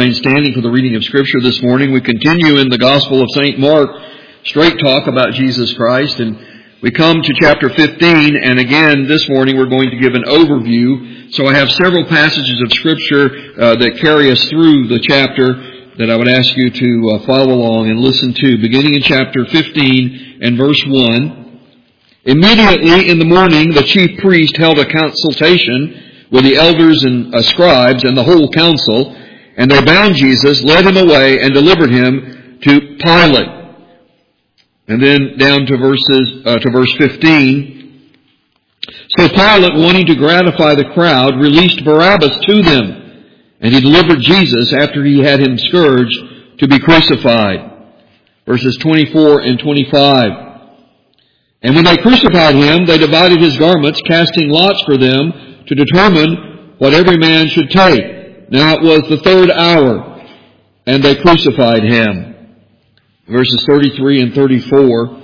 remain standing for the reading of Scripture this morning. We continue in the Gospel of St. Mark, straight talk about Jesus Christ, and we come to chapter 15, and again this morning we're going to give an overview. So I have several passages of Scripture that carry us through the chapter that I would ask you to follow along and listen to, beginning in chapter 15 and verse 1. Immediately in the morning the chief priest held a consultation with the elders and scribes and the whole council, and they bound Jesus, led him away, and delivered him to Pilate. And then down to verse 15. So Pilate, wanting to gratify the crowd, released Barabbas to them, and he delivered Jesus after he had him scourged to be crucified. Verses 24 and 25. And when they crucified him, they divided his garments, casting lots for them to determine what every man should take. Now it was the third hour, and they crucified him. Verses 33 and 34.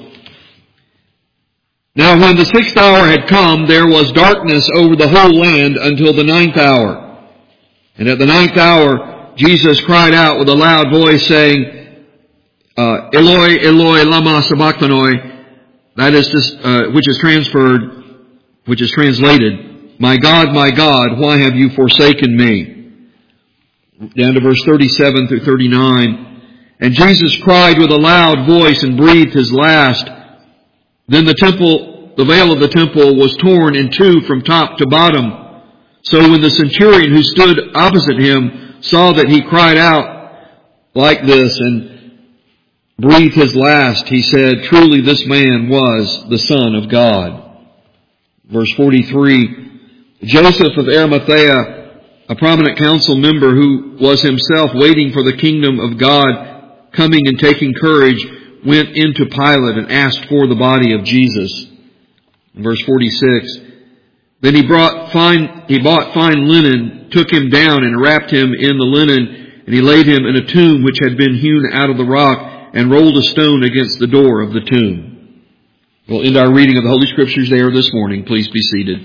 Now when the sixth hour had come, there was darkness over the whole land until the ninth hour. And at the ninth hour, Jesus cried out with a loud voice, saying, Eloi, Eloi, lama sabachthani, that is which is translated, my God, why have you forsaken me? Down to verse 37 through 39. And Jesus cried with a loud voice and breathed his last. Then the veil of the temple was torn in two from top to bottom. So when the centurion who stood opposite him saw that he cried out like this and breathed his last, he said, truly this man was the Son of God. Verse 43. Joseph of Arimathea, a prominent council member who was himself waiting for the kingdom of God, coming and taking courage, went into Pilate and asked for the body of Jesus. Verse 46. Then he bought fine linen, took him down and wrapped him in the linen, and he laid him in a tomb which had been hewn out of the rock, and rolled a stone against the door of the tomb. We'll end our reading of the Holy Scriptures there this morning. Please be seated.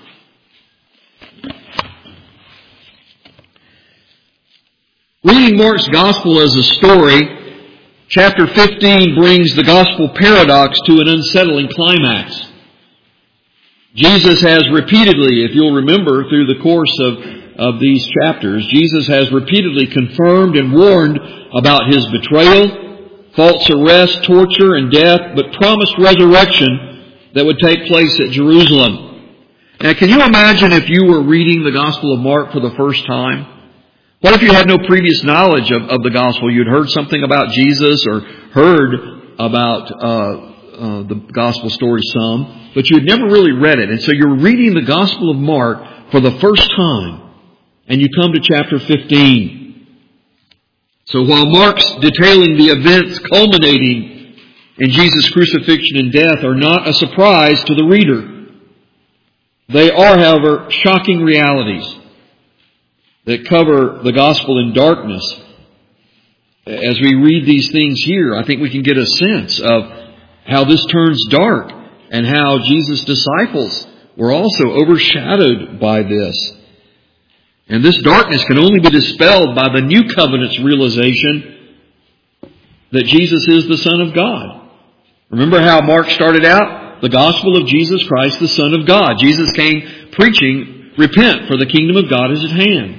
Reading Mark's Gospel as a story, chapter 15 brings the Gospel paradox to an unsettling climax. Jesus has repeatedly, if you'll remember through the course of these chapters, Jesus has repeatedly confirmed and warned about his betrayal, false arrest, torture, and death, but promised resurrection that would take place at Jerusalem. Now, can you imagine if you were reading the Gospel of Mark for the first time? What if you had no previous knowledge of the Gospel? You'd heard something about Jesus or heard about the Gospel story some, but you had never really read it. And so you're reading the Gospel of Mark for the first time, and you come to chapter 15. So while Mark's detailing the events culminating in Jesus' crucifixion and death are not a surprise to the reader, they are, however, shocking realities that cover the gospel in darkness. As we read these things here, I think we can get a sense of how this turns dark and how Jesus' disciples were also overshadowed by this. And this darkness can only be dispelled by the new covenant's realization that Jesus is the Son of God. Remember how Mark started out? The gospel of Jesus Christ, the Son of God. Jesus came preaching, repent, for the kingdom of God is at hand.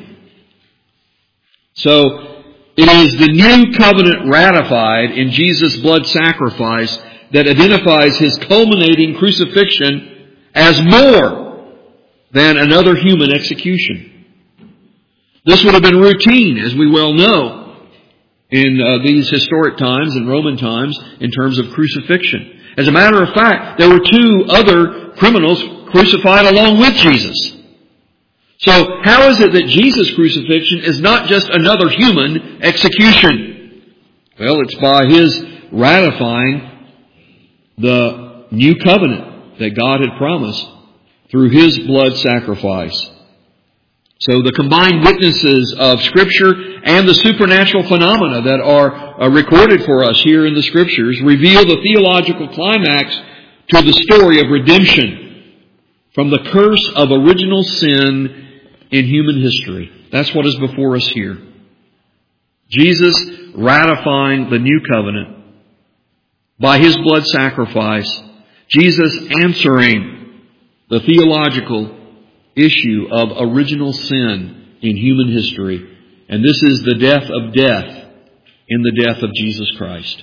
So, it is the new covenant ratified in Jesus' blood sacrifice that identifies his culminating crucifixion as more than another human execution. This would have been routine, as we well know, in these historic times and Roman times in terms of crucifixion. As a matter of fact, there were two other criminals crucified along with Jesus. So how is it that Jesus' crucifixion is not just another human execution? Well, it's by his ratifying the new covenant that God had promised through his blood sacrifice. So the combined witnesses of Scripture and the supernatural phenomena that are recorded for us here in the Scriptures reveal the theological climax to the story of redemption from the curse of original sin in human history. That's what is before us here. Jesus ratifying the new covenant by His blood sacrifice. Jesus answering the theological issue of original sin in human history. And this is the death of death in the death of Jesus Christ.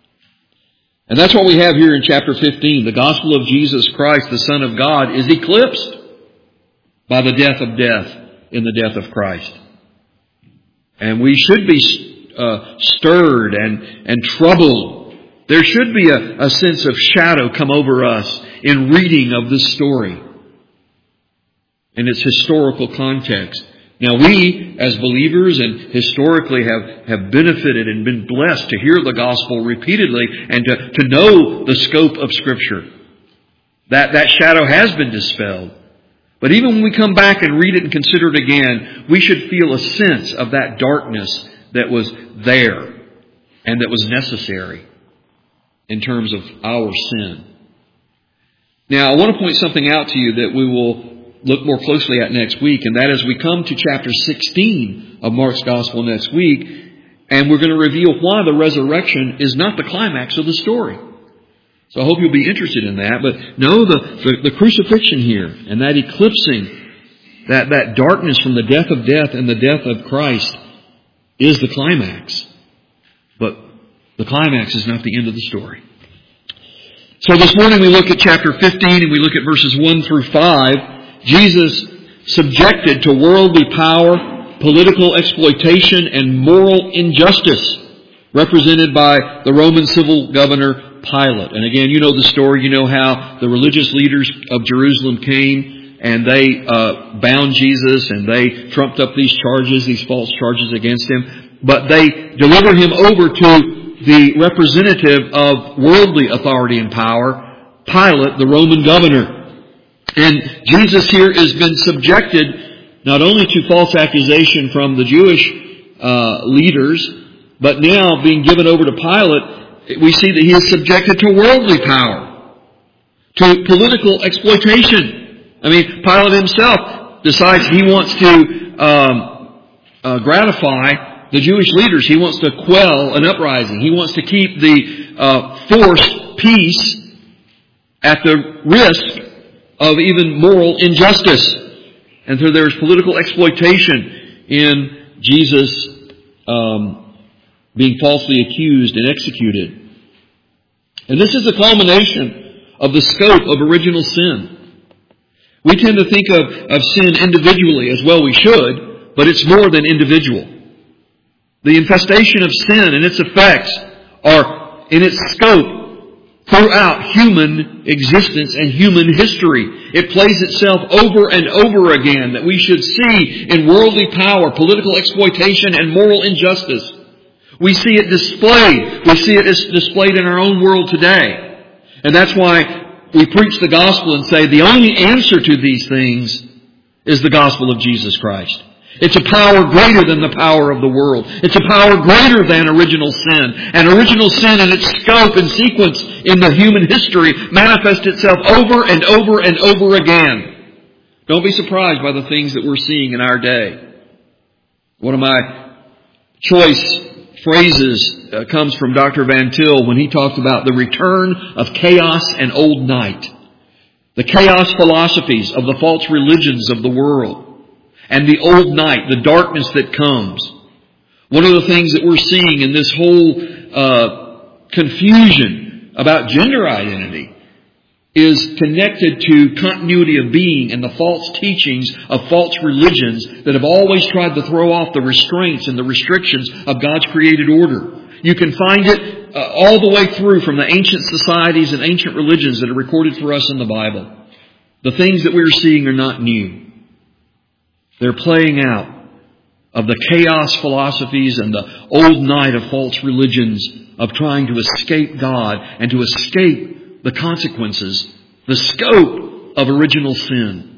And that's what we have here in chapter 15. The gospel of Jesus Christ, the Son of God, is eclipsed by the death of death in the death of Christ. And we should be stirred and troubled. There should be a sense of shadow come over us in reading of this story in its historical context. Now we, as believers and historically have benefited and been blessed to hear the gospel repeatedly and to know the scope of Scripture. That shadow has been dispelled. But even when we come back and read it and consider it again, we should feel a sense of that darkness that was there and that was necessary in terms of our sin. Now, I want to point something out to you that we will look more closely at next week, and that is we come to chapter 16 of Mark's Gospel next week, and we're going to reveal why the resurrection is not the climax of the story. So I hope you'll be interested in that. But no, the crucifixion here and that eclipsing, that darkness from the death of death and the death of Christ is the climax. But the climax is not the end of the story. So this morning we look at chapter 15 and we look at verses 1 through 5. Jesus subjected to worldly power, political exploitation, and moral injustice, represented by the Roman civil governor Pilate. And again, you know the story. You know how the religious leaders of Jerusalem came and they bound Jesus and they trumped up these charges, these false charges against Him. But they delivered Him over to the representative of worldly authority and power, Pilate, the Roman governor. And Jesus here has been subjected not only to false accusation from the Jewish leaders, but now being given over to Pilate, we see that he is subjected to worldly power, to political exploitation. I mean, Pilate himself decides he wants to gratify the Jewish leaders. He wants to quell an uprising. He wants to keep the forced peace at the risk of even moral injustice. And so there's political exploitation in Jesus being falsely accused and executed. And this is the culmination of the scope of original sin. We tend to think of sin individually, as well we should, but it's more than individual. The infestation of sin and its effects are in its scope throughout human existence and human history. It plays itself over and over again, that we should see in worldly power, political exploitation, and moral injustice. We see it displayed. We see it displayed in our own world today. And that's why we preach the gospel and say the only answer to these things is the gospel of Jesus Christ. It's a power greater than the power of the world. It's a power greater than original sin. And original sin in its scope and sequence in the human history manifests itself over and over and over again. Don't be surprised by the things that we're seeing in our day. One of my choice phrases comes from Dr. Van Til when he talks about the return of chaos and old night. The chaos philosophies of the false religions of the world. And the old night, the darkness that comes. One of the things that we're seeing in this whole confusion about gender identity is connected to continuity of being and the false teachings of false religions that have always tried to throw off the restraints and the restrictions of God's created order. You can find it all the way through from the ancient societies and ancient religions that are recorded for us in the Bible. The things that we're seeing are not new. They're playing out of the chaos philosophies and the old night of false religions of trying to escape God and to escape the consequences, the scope of original sin.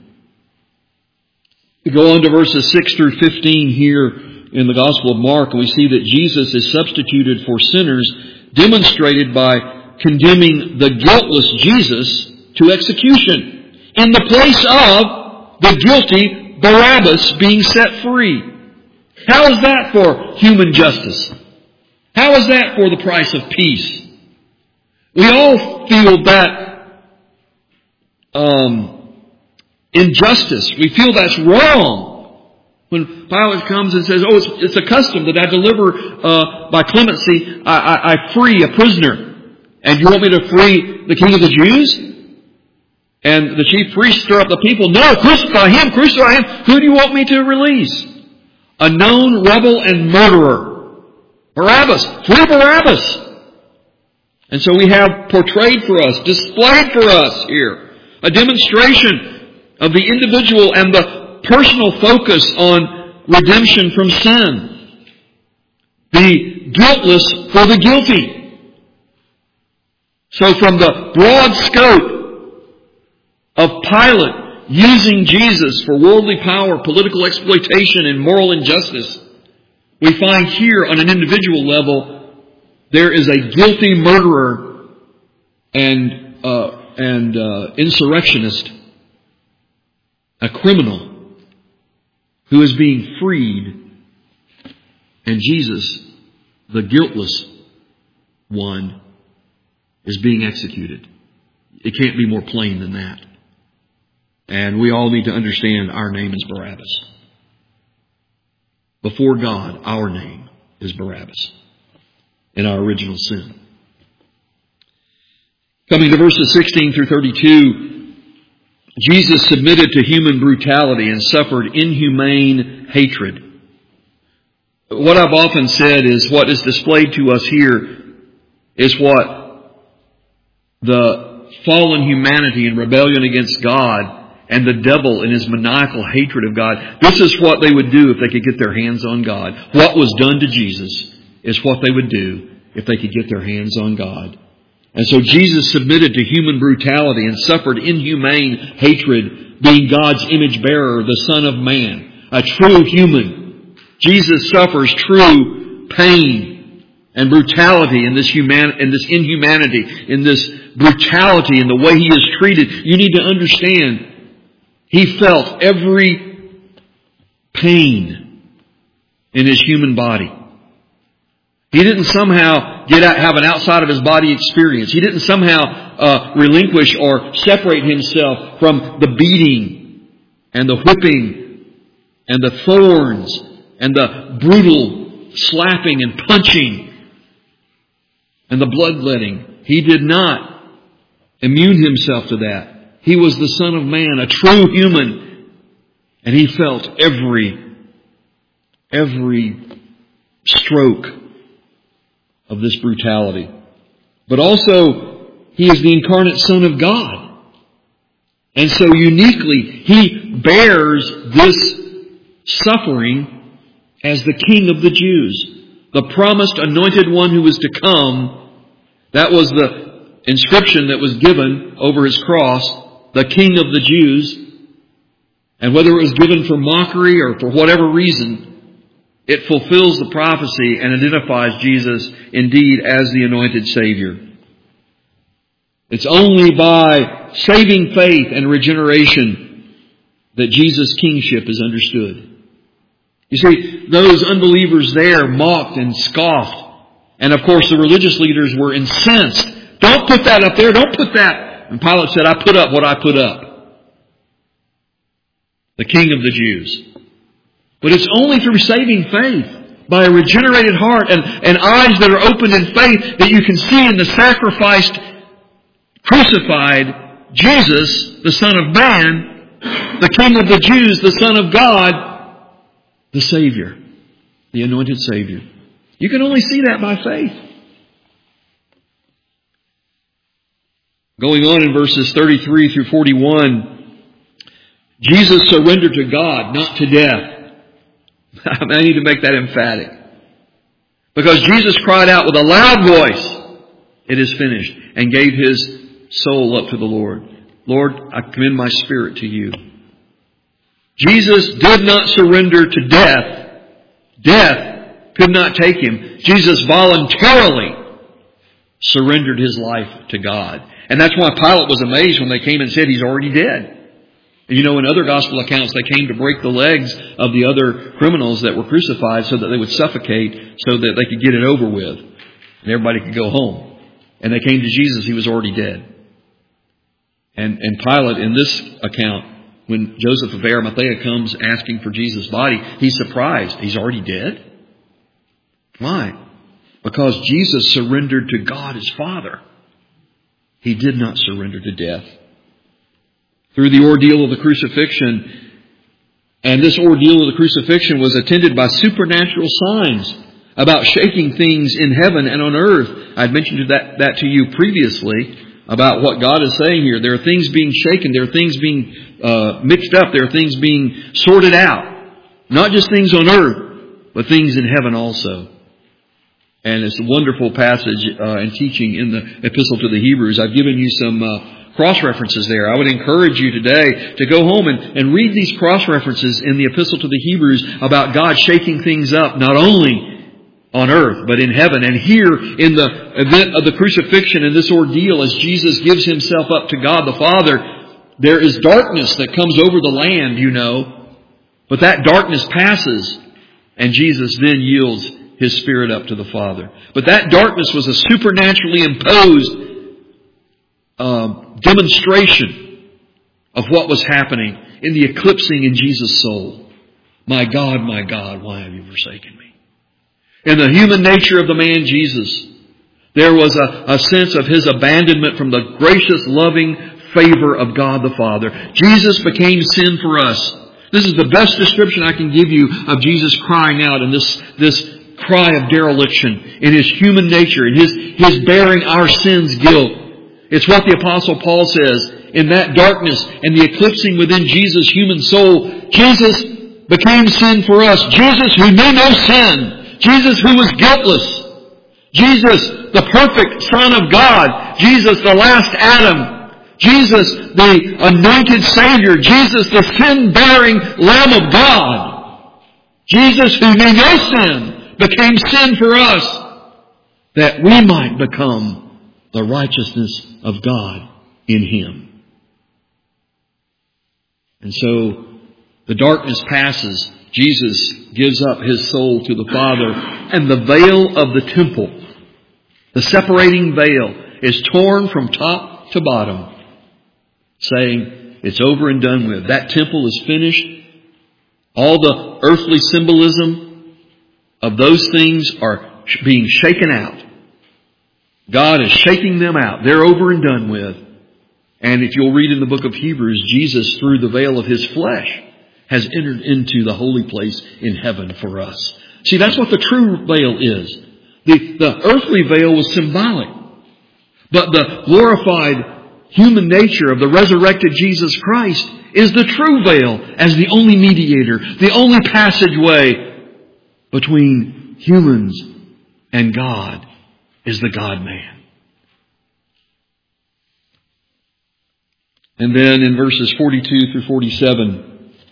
We go on to verses 6 through 15 here in the Gospel of Mark, and we see that Jesus is substituted for sinners, demonstrated by condemning the guiltless Jesus to execution in the place of the guilty Barabbas being set free. How is that for human justice? How is that for the price of peace? We all feel that injustice. We feel that's wrong. When Pilate comes and says, oh, it's a custom that I deliver by clemency, I free a prisoner. And you want me to free the king of the Jews? And the chief priests stir up the people. No, crucify him, crucify him. Who do you want me to release? A known rebel and murderer. Barabbas. Free Barabbas. And so we have portrayed for us, displayed for us here, a demonstration of the individual and the personal focus on redemption from sin. The guiltless for the guilty. So from the broad scope of Pilate using Jesus for worldly power, political exploitation, and moral injustice, we find here on an individual level there is a guilty murderer and insurrectionist, a criminal who is being freed, and Jesus, the guiltless one, is being executed. It can't be more plain than that. And we all need to understand our name is Barabbas. Before God, our name is Barabbas in our original sin. Coming to verses 16 through 32, Jesus submitted to human brutality and suffered inhumane hatred. What I've often said is what is displayed to us here is what the fallen humanity in rebellion against God and the devil in his maniacal hatred of God, this is what they would do if they could get their hands on God. What was done to Jesus is what they would do if they could get their hands on God. And so Jesus submitted to human brutality and suffered inhumane hatred, being God's image bearer, the Son of Man, a true human. Jesus suffers true pain and brutality in this inhumanity, in this brutality, in the way He is treated. You need to understand, He felt every pain in His human body. He didn't somehow have an outside of His body experience. He didn't somehow relinquish or separate Himself from the beating and the whipping and the thorns and the brutal slapping and punching and the bloodletting. He did not immune Himself to that. He was the Son of Man, a true human, and He felt every stroke of this brutality. But also, He is the incarnate Son of God. And so uniquely, He bears this suffering as the King of the Jews. The promised anointed one who was to come. That was the inscription that was given over His cross, the King of the Jews. And whether it was given for mockery or for whatever reason, it fulfills the prophecy and identifies Jesus indeed as the anointed Savior. It's only by saving faith and regeneration that Jesus' kingship is understood. You see, those unbelievers there mocked and scoffed. And of course the religious leaders were incensed. Don't put that up there, don't put that. And Pilate said, I put up what I put up. The King of the Jews. But it's only through saving faith, by a regenerated heart and eyes that are opened in faith, that you can see in the sacrificed, crucified Jesus, the Son of Man, the King of the Jews, the Son of God, the Savior, the anointed Savior. You can only see that by faith. Going on in verses 33 through 41, Jesus surrendered to God, not to death. I need to make that emphatic. Because Jesus cried out with a loud voice, it is finished, and gave His soul up to the Lord. Lord, I commend my spirit to You. Jesus did not surrender to death. Death could not take Him. Jesus voluntarily surrendered His life to God. And that's why Pilate was amazed when they came and said He's already dead. And in other gospel accounts, they came to break the legs of the other criminals that were crucified so that they would suffocate so that they could get it over with. And everybody could go home. And they came to Jesus. He was already dead. And Pilate, in this account, when Joseph of Arimathea comes asking for Jesus' body, he's surprised. He's already dead? Why? Because Jesus surrendered to God his Father. He did not surrender to death. Through the ordeal of the crucifixion, and this ordeal of the crucifixion was attended by supernatural signs about shaking things in heaven and on earth. I'd mentioned that to you previously about what God is saying here. There are things being shaken. There are things being mixed up. There are things being sorted out. Not just things on earth, but things in heaven also. And it's a wonderful passage and teaching in the Epistle to the Hebrews. I've given you some cross-references there. I would encourage you today to go home and read these cross-references in the Epistle to the Hebrews about God shaking things up, not only on earth, but in heaven. And here, in the event of the crucifixion and this ordeal, as Jesus gives himself up to God the Father, there is darkness that comes over the land, But that darkness passes, and Jesus then yields his Spirit up to the Father. But that darkness was a supernaturally imposed demonstration of what was happening in the eclipsing in Jesus' soul. My God, why have you forsaken me? In the human nature of the man Jesus, there was a sense of his abandonment from the gracious, loving favor of God the Father. Jesus became sin for us. This is the best description I can give you of Jesus crying out in this cry of dereliction, in his human nature, in his bearing our sins' guilt. It's what the Apostle Paul says. In that darkness and the eclipsing within Jesus' human soul, Jesus became sin for us. Jesus who knew no sin. Jesus who was guiltless. Jesus, the perfect Son of God. Jesus, the last Adam. Jesus, the anointed Savior. Jesus, the sin-bearing Lamb of God. Jesus who knew no sin became sin for us, that we might become the righteousness of God in Him. And so the darkness passes. Jesus gives up His soul to the Father, and the veil of the temple, the separating veil, is torn from top to bottom, saying it's over and done with. That temple is finished. All the earthly symbolism of those things are being shaken out. God is shaking them out. They're over and done with. And if you'll read in the book of Hebrews, Jesus, through the veil of His flesh, has entered into the holy place in heaven for us. See, that's what the true veil is. The earthly veil was symbolic. But the glorified human nature of the resurrected Jesus Christ is the true veil as the only mediator, the only passageway between humans and God is the God-man. And then in verses 42 through 47,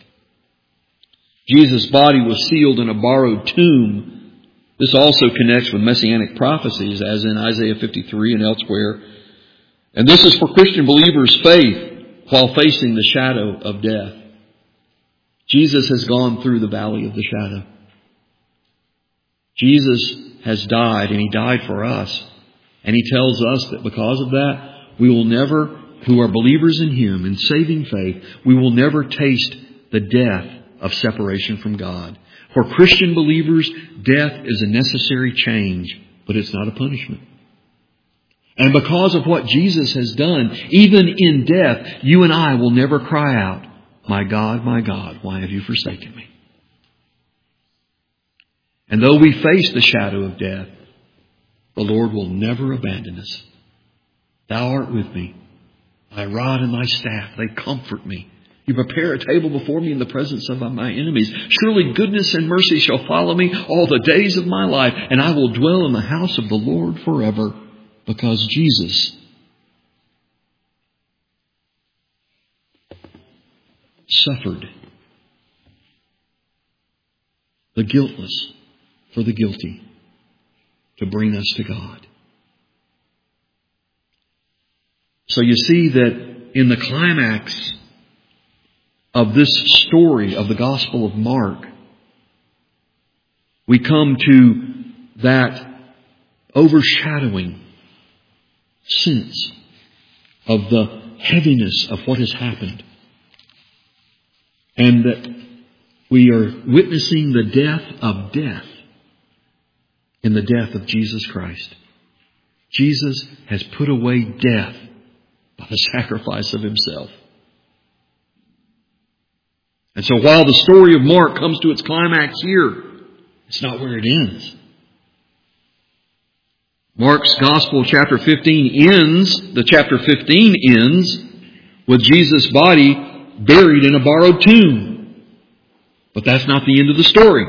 Jesus' body was sealed in a borrowed tomb. This also connects with messianic prophecies, as in Isaiah 53 and elsewhere. And this is for Christian believers' faith while facing the shadow of death. Jesus has gone through the valley of the shadow. Jesus has died, and He died for us. And He tells us that because of that, we will never, who are believers in Him, in saving faith, we will never taste the death of separation from God. For Christian believers, death is a necessary change, but it's not a punishment. And because of what Jesus has done, even in death, you and I will never cry out, my God, why have you forsaken me? And though we face the shadow of death, the Lord will never abandon us. Thou art with me. Thy rod and thy staff, they comfort me. You prepare a table before me in the presence of my enemies. Surely goodness and mercy shall follow me all the days of my life, and I will dwell in the house of the Lord forever, because Jesus suffered the guiltless for the guilty to bring us to God. So you see that in the climax of this story of the Gospel of Mark, we come to that overshadowing sense of the heaviness of what has happened. And that we are witnessing the death of death in the death of Jesus Christ. Jesus has put away death by the sacrifice of Himself. And so while the story of Mark comes to its climax here, it's not where it ends. Mark's Gospel, chapter 15 ends with Jesus' body buried in a borrowed tomb. But that's not the end of the story.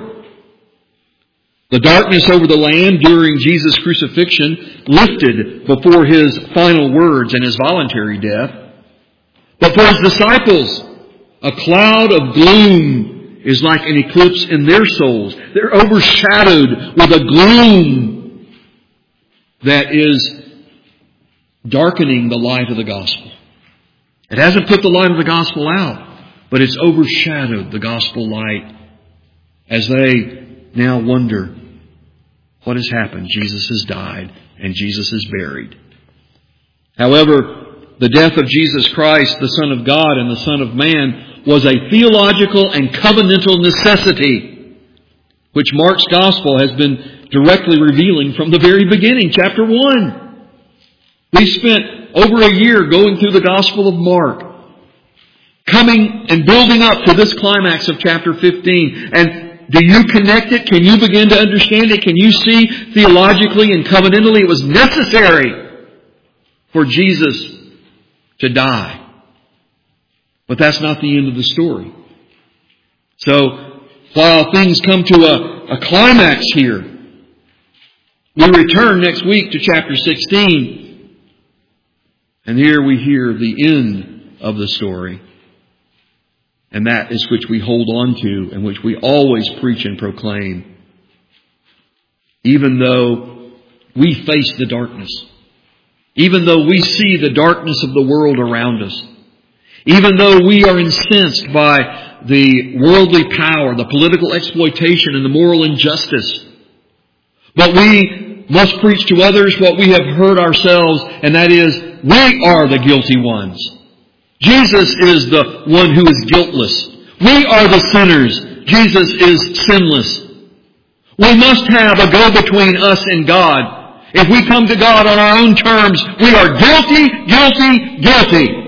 The darkness over the land during Jesus' crucifixion lifted before His final words and His voluntary death. But for His disciples, a cloud of gloom is like an eclipse in their souls. They're overshadowed with a gloom that is darkening the light of the gospel. It hasn't put the light of the gospel out, but it's overshadowed the gospel light as they now wonder, what has happened? Jesus has died and Jesus is buried. However, the death of Jesus Christ, the Son of God and the Son of Man, was a theological and covenantal necessity, which Mark's Gospel has been directly revealing from the very beginning, chapter 1. We spent over a year going through the Gospel of Mark, coming and building up to this climax of chapter 15. And do you connect it? Can you begin to understand it? Can you see theologically and covenantally it was necessary for Jesus to die? But that's not the end of the story. So, while things come to a climax here, we return next week to chapter 16. And here we hear the end of the story. And that is which we hold on to and which we always preach and proclaim. Even though we face the darkness. Even though we see the darkness of the world around us. Even though we are incensed by the worldly power, the political exploitation, and the moral injustice. But we must preach to others what we have heard ourselves, and that is, we are the guilty ones. Jesus is the one who is guiltless. We are the sinners. Jesus is sinless. We must have a go-between us and God. If we come to God on our own terms, we are guilty, guilty, guilty.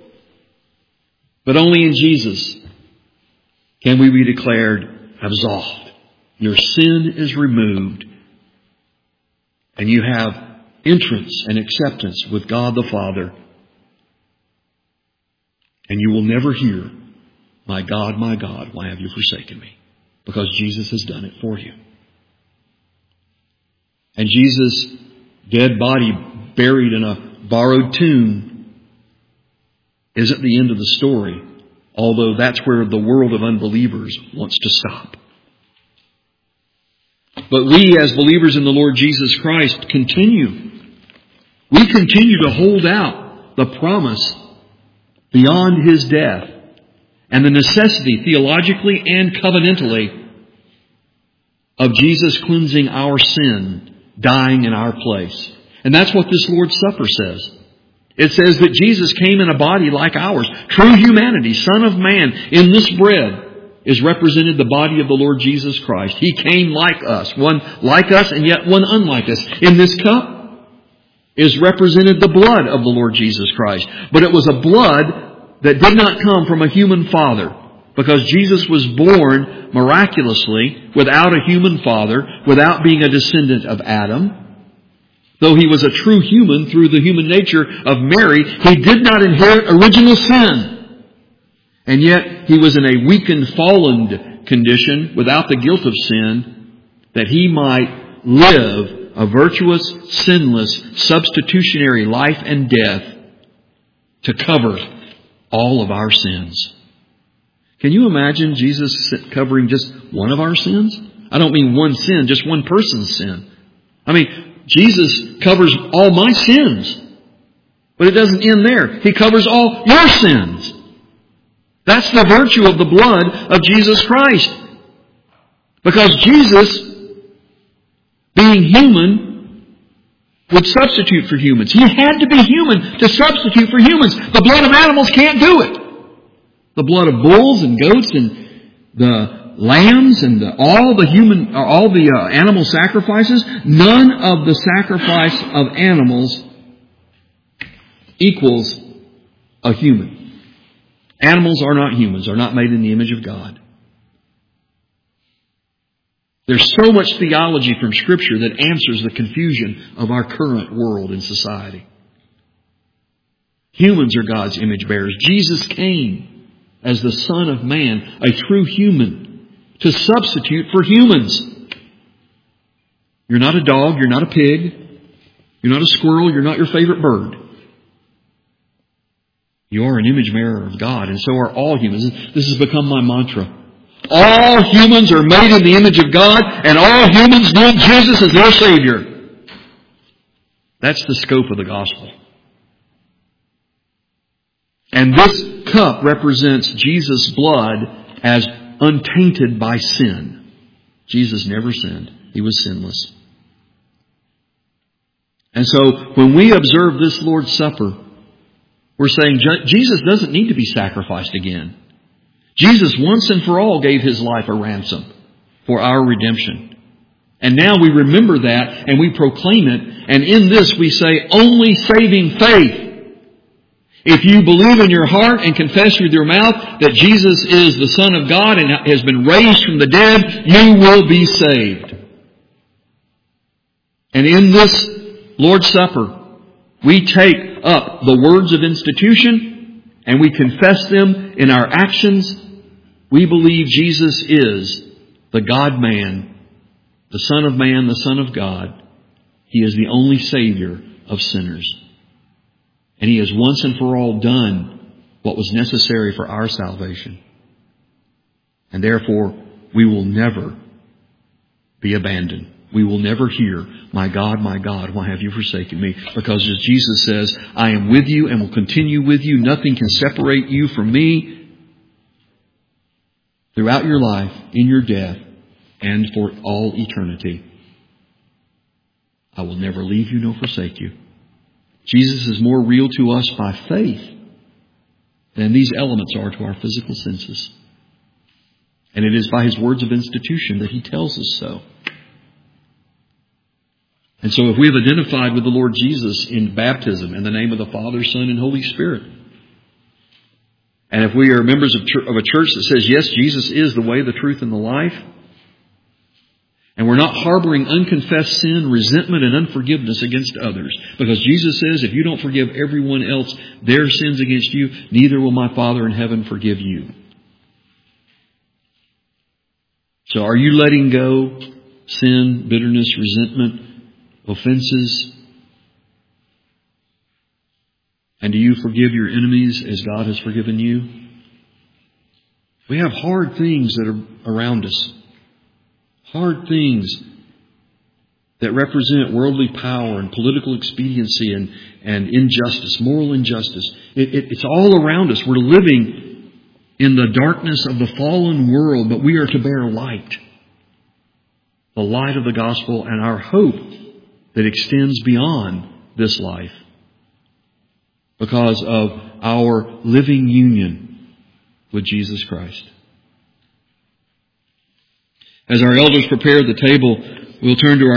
But only in Jesus can we be declared absolved. Your sin is removed. And you have entrance and acceptance with God the Father. And you will never hear, my God, why have you forsaken me? Because Jesus has done it for you. And Jesus' dead body buried in a borrowed tomb isn't the end of the story, although that's where the world of unbelievers wants to stop. But we, as believers in the Lord Jesus Christ, continue. We continue to hold out the promise beyond His death and the necessity, theologically and covenantally, of Jesus cleansing our sin, dying in our place. And that's what this Lord's Supper says. It says that Jesus came in a body like ours. True humanity, Son of Man. In this bread is represented the body of the Lord Jesus Christ. He came like us. One like us and yet one unlike us. In this cup is represented the blood of the Lord Jesus Christ. But it was a blood that did not come from a human father. Because Jesus was born miraculously without a human father, without being a descendant of Adam. Though He was a true human through the human nature of Mary, He did not inherit original sin. And yet He was in a weakened, fallen condition without the guilt of sin, that He might live a virtuous, sinless, substitutionary life and death to cover all of our sins. Can you imagine Jesus covering just one of our sins? I don't mean one sin, just one person's sin. I mean, Jesus covers all my sins. But it doesn't end there. He covers all your sins. That's the virtue of the blood of Jesus Christ. Because Jesus, being human, would substitute for humans. He had to be human to substitute for humans. The blood of animals can't do it. The blood of bulls and goats and the lambs and all the animal sacrifices, none of the sacrifice of animals equals a human. Animals are not humans, are not made in the image of God. There's so much theology from Scripture that answers the confusion of our current world and society. Humans are God's image bearers. Jesus came as the Son of Man, a true human, to substitute for humans. You're not a dog, you're not a pig, you're not a squirrel, you're not your favorite bird. You are an image bearer of God, and so are all humans. This has become my mantra. All humans are made in the image of God, and all humans need Jesus as their Savior. That's the scope of the gospel. And this cup represents Jesus' blood as untainted by sin. Jesus never sinned. He was sinless. And so when we observe this Lord's Supper, we're saying Jesus doesn't need to be sacrificed again. Jesus once and for all gave His life a ransom for our redemption. And now we remember that and we proclaim it. And in this we say only saving faith. If you believe in your heart and confess with your mouth that Jesus is the Son of God and has been raised from the dead, you will be saved. And in this Lord's Supper, we take up the words of institution and we confess them in our actions. We believe Jesus is the God-man, the Son of Man, the Son of God. He is the only Savior of sinners. And He has once and for all done what was necessary for our salvation. And therefore, we will never be abandoned. We will never hear, my God, why have you forsaken me? Because as Jesus says, I am with you and will continue with you. Nothing can separate you from me throughout your life, in your death, and for all eternity. I will never leave you nor forsake you. Jesus is more real to us by faith than these elements are to our physical senses. And it is by His words of institution that He tells us so. And so if we have identified with the Lord Jesus in baptism in the name of the Father, Son, and Holy Spirit, and if we are members of a church that says, yes, Jesus is the way, the truth, and the life, and we're not harboring unconfessed sin, resentment, and unforgiveness against others, because Jesus says, if you don't forgive everyone else their sins against you, neither will my Father in heaven forgive you. So are you letting go sin, bitterness, resentment, offenses? And do you forgive your enemies as God has forgiven you? We have hard things that are around us. Hard things that represent worldly power and political expediency and injustice, moral injustice. It's all around us. We're living in the darkness of the fallen world, but we are to bear light. The light of the gospel and our hope that extends beyond this life because of our living union with Jesus Christ. As our elders prepare the table, we'll turn to our